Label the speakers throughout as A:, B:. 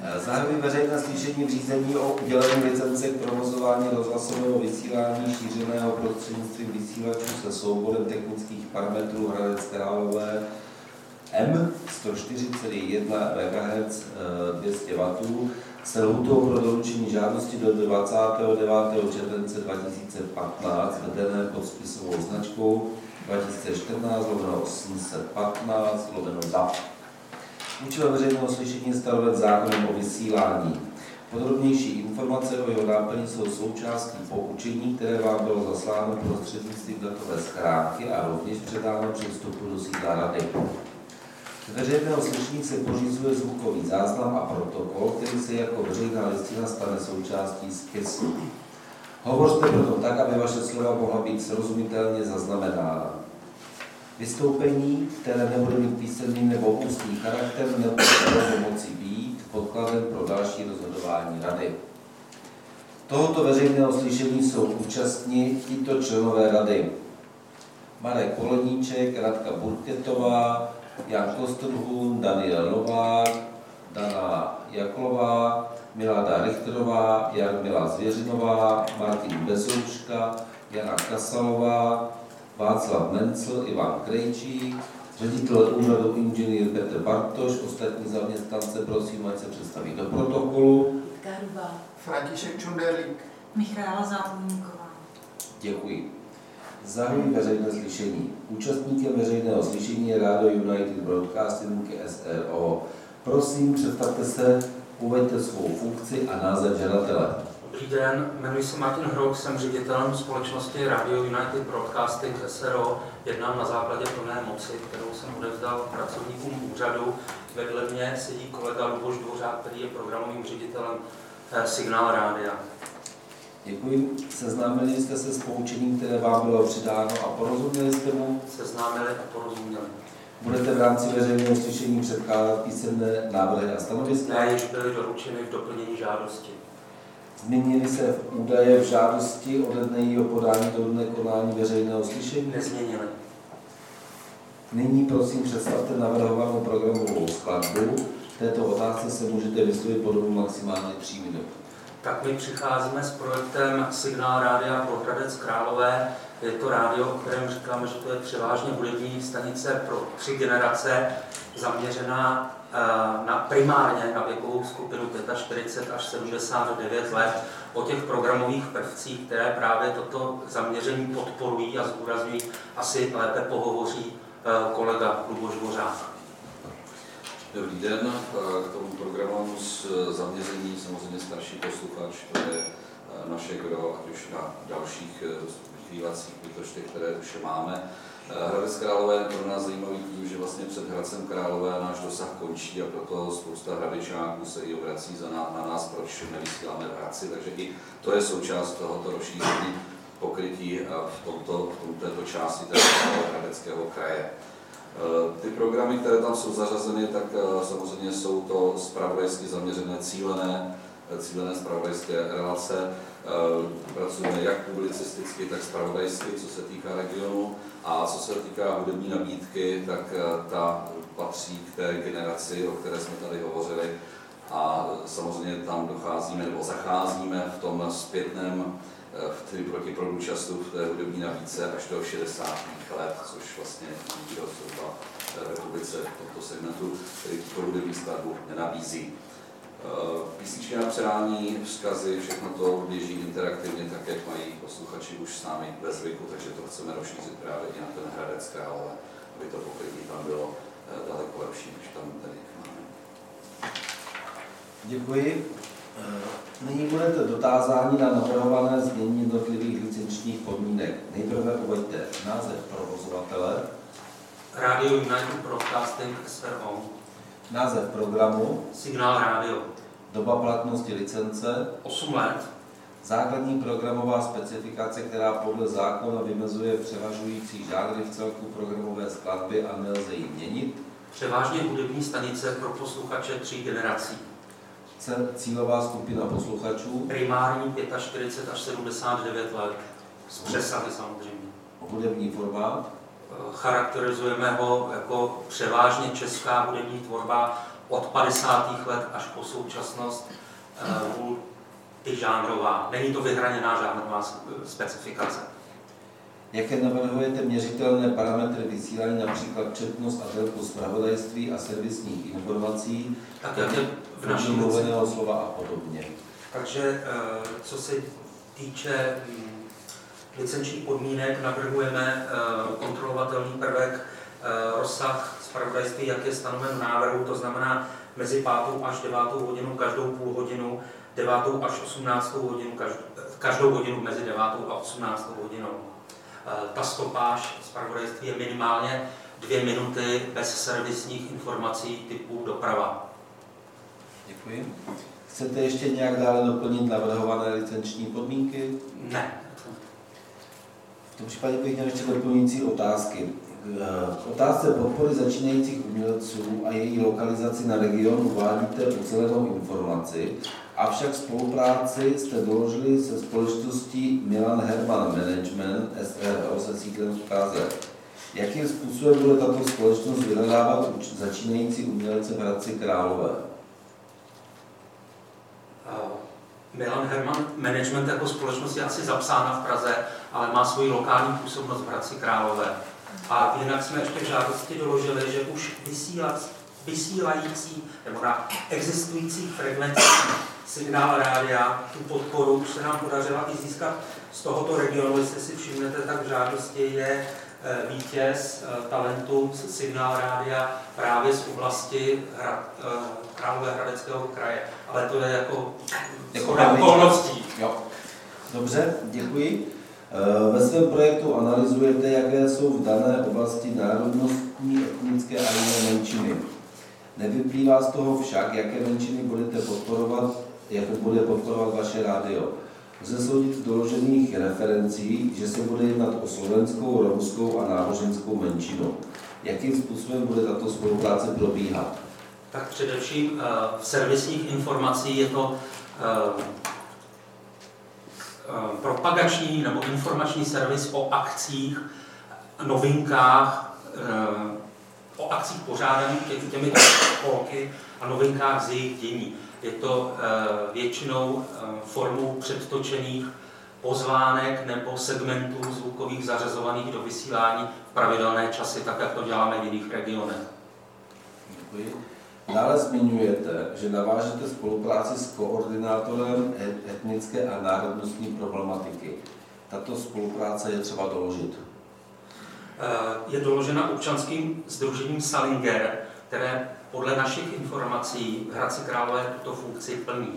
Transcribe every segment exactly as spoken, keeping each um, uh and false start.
A: Zahajuji veřejné slyšení v řízení o udělení licence k provozování rozhlasového vysílání šířeného prostřednictvím vysílačů se souborem technických parametrů Hradec Králové M sto čtyři celá jedna megahertz dvě stě wattů se lhůtou pro doručení žádosti do dvacátého devátého července dva tisíce patnáct vedené pod spisovou značkou dva tisíce čtrnáct osm set patnáct D A F. Účelem veřejného slyšení je stanoven zákonem o vysílání. Podrobnější informace o jeho náplni jsou součástí poučení, které vám bylo zasláno prostřednictvím datové schránky a rovněž předáno při vstupu do sídla rady. Z veřejného slyšení se pořizuje zvukový záznam a protokol, který se jako veřejná listina stane součástí spisu. Hovořte proto tak, aby vaše slova mohla být srozumitelně zaznamenána. Vystoupení, které nebude mít písemný nebo ústní charakter, nebude moci být podkladem pro další rozhodování rady. Tohoto veřejného slyšení jsou účastní tito členové rady: Marek Poledníček, Radka Burketová, Jan Kostrhun, Daniel Novák, Dana Jaklová, Milada Richterová, Jarmila Zvěřinová, Martin Bezouška, Jana Kasalová, Václav Mencl, Ivan Krejčík, ředitel úřadu inženýr Petr Bartoš, ostatní zaměstnance prosím, ať se představí do protokolu.
B: Karuba.
C: František Čunderlík.
B: Michála Závodníková.
A: Děkuji. Zahajuji veřejné slyšení. Účastníkem veřejného slyšení je Radio United Broadcasting S R O. Prosím, představte se, uveďte svou funkci a název žadatele.
D: Dobrý den, jmenuji se Martin Hrouk, jsem ředitelem společnosti Radio United Broadcasting S R O. Jednám na základě plné moci, kterou jsem odevzdal pracovníkům úřadu. Vedle mě sedí kolega Luboš Dvořák, který je programovým ředitelem Signál Rádia.
A: Děkuji. Seznámili jste se s poučením, které vám bylo přidáno a porozuměli jste mu?
D: Seznámili a porozuměli.
A: Budete v rámci veřejného slyšení předkládat písemné návrhy a stanoviska?
D: Ne, již byly doručeny v doplnění žádosti.
A: Změnily se údaje v žádosti ode dne jejího podání do dne konání veřejného slyšení?
D: Nezměnily.
A: Nyní prosím představte navrhovanou programovou skladbu. V této otázce se můžete vyslovit po dobu maximálně tří minut.
D: Tak my přicházíme s projektem Signál Rádia pro Hradec Králové. Je to rádio, o kterém říkáme, že to je převážně hudební stanice pro tři generace, zaměřená na, primárně na věkovou skupinu čtyřicet pět až sedmdesát devět let, o těch programových prvcích, které právě toto zaměření podporují a zdůrazňují, asi lépe pohovoří kolega Luboš Dvořák.
E: Dobrý den, k tomu programu s zaměření samozřejmě starší posluchač, to je naše gro, ať už na dalších chvílacích výtočtech, které už máme. Hradec Králové je pro nás zajímavý tím, že vlastně před Hradcem Králové náš dosah končí a proto spousta hradečáků se i obrací za na, na nás, proč nevysíláme v Hradci, takže i to je součást tohoto rozšíření pokrytí v, tomto, v této části Hradeckého kraje. Ty programy, které tam jsou zařazeny, tak samozřejmě jsou to zpravodajsky zaměřené cílené, cílené zpravodajské relace. Pracujeme jak publicisticky, tak zpravodajsky, co se týká regionu. A co se týká hudební nabídky, tak ta patří k té generaci, o které jsme tady hovořili. A samozřejmě tam docházíme nebo zacházíme v tom zpětném v proti průčasu v té hudební nabídce až do šedesátých let, což vlastně nikdo zhruba v republice v tomto segmentu, který tuto hudební skladbu nenabízí. Písničky na přání, vzkazy, všechno to běží interaktivně, tak jak mají posluchači už s námi ve zvyku, takže to chceme rozšířit právě i na ten Hradec Králové, aby to pokrytí tam bylo daleko lepší, než tam tady máme.
A: Děkuji. Nyní budete dotázáni na navrhované změní jednotlivých licenčních podmínek. Nejprve uveďte název provozovatele,
D: Radio United Broadcasting S R O,
A: název programu,
D: Signál Rádio,
A: doba platnosti licence,
D: osm let,
A: základní programová specifikace, která podle zákona vymezuje převažující žánry v celku programové skladby a nelze ji měnit,
D: převážně hudební stanice pro posluchače tří generací,
A: cílová skupina posluchačů,
D: primární čtyřicet pět až sedmdesát devět let, s přesahy samozřejmě.
A: hudební formát,
D: charakterizujeme ho jako převážně česká hudební tvorba od padesátých let až po současnost multižánrová. Není to vyhraněná žánrová specifikace.
A: Jaké navrhujete měřitelné parametry vysílání, například četnost a délku zpravodajství a servisních informací,
D: tak jak je v naší
A: mluveného slova a podobně?
D: Takže co se týče licenčních podmínek, navrhujeme kontrolovatelný prvek rozsah zpravodajství, jak je stanoven v návrhu, to znamená mezi pátou až devátou hodinu každou půl hodinu, devátou až osmnáctou hodinu každou, každou hodinu mezi devátou a osmnáctou hodinou. Ta stopáž zpravodajství je minimálně dvě minuty bez servisních informací typu doprava.
A: Děkuji. Chcete ještě nějak dále doplnit navrhované licenční podmínky?
D: Ne.
A: V tom případě bych měl ještě doplňující otázky. K otázce podpory začínajících umělců a její lokalizaci na region uvádíte ucelenou informaci, avšak spolupráci jste doložili se společností Milan Herman Management S R O se sídlem v Praze. Jakým způsobem bude tato společnost vyhledávat začínající umělce v Hradci Králové?
D: Milan Herman Management jako společnost je asi zapsána v Praze, ale má svoji lokální působnost v Hradci Králové. A jinak jsme ještě v žádosti doložili, že už vysílac, vysílající nebo na existujících frekvencích signál rádia tu podporu už se nám podařila i získat z tohoto regionu. Jestli si všimnete, tak v žádosti je vítěz talentu signál rádia právě z oblasti Hrad, Královéhradeckého kraje. Ale to je jako okolností.
A: Jo. Dobře, děkuji. Ve svém projektu analyzujete, jaké jsou v dané oblasti národnostní, etnické a jiné menšiny. Nevyplývá z toho však, jaké menšiny budete podporovat, jak bude podporovat vaše rádio. Lze soudit z doložených referencí, že se bude jednat o slovenskou, romskou a náboženskou menšinu. Jakým způsobem bude tato spolupráce probíhat?
D: Tak především v servisních informací je to propagační nebo informační servis o akcích, novinkách, o akcích pořádaných těmi spolky a novinkách z jejich dění. Je to většinou formou předtočených pozvánek nebo segmentů zvukových zařazovaných do vysílání v pravidelné časy, tak jak to děláme v jiných regionech.
A: Děkuji. Dále zmiňujete, že navážete spolupráci s koordinátorem etnické a národnostní problematiky. Tato spolupráce je třeba doložit.
D: Je doložena občanským sdružením Salinger, které podle našich informací v Hradci Králové tuto funkci plní.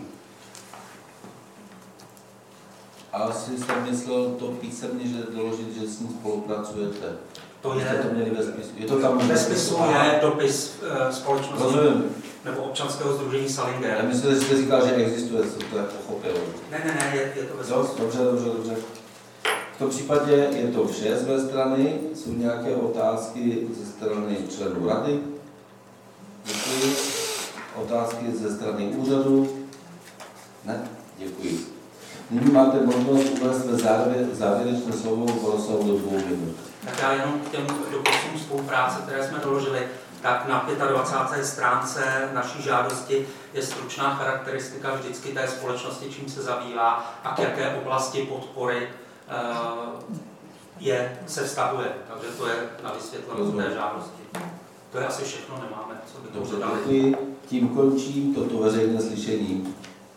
A: A asi jsem myslel to písemně, že doložit, že s ním spolupracujete.
D: To je,
A: to měli ve spisu. Je to tam
D: ve spisu je dopis uh, společnosti
A: Rozumím.
D: Nebo občanského sdružení Salinger.
A: Já myslím, že jste říkal, že existuje, co to je pochopil.
D: Ne, ne, ne, je, je to ve spisu.
A: Dobře, dobře, dobře. V tom případě je to vše z mé strany. Jsou nějaké otázky ze strany členů rady? Děkuji. Otázky ze strany úřadu? Ne? Děkuji. Nyní máte možnost uvést ve závěr, závěrečné slovo v rozsahu do dvou minut.
D: Tak já jenom k těm dopisům spolupráce, které jsme doložili, tak na dvacáté páté stránce naší žádosti je stručná charakteristika vždycky té společnosti, čím se zabývá a k jaké oblasti podpory uh, je, se vztahuje. Takže to je na vysvětlení té žádosti. To je asi všechno, nemáme, co bychom
A: Dobře,
D: dodali.
A: děkuji. Tím končím toto veřejné slyšení.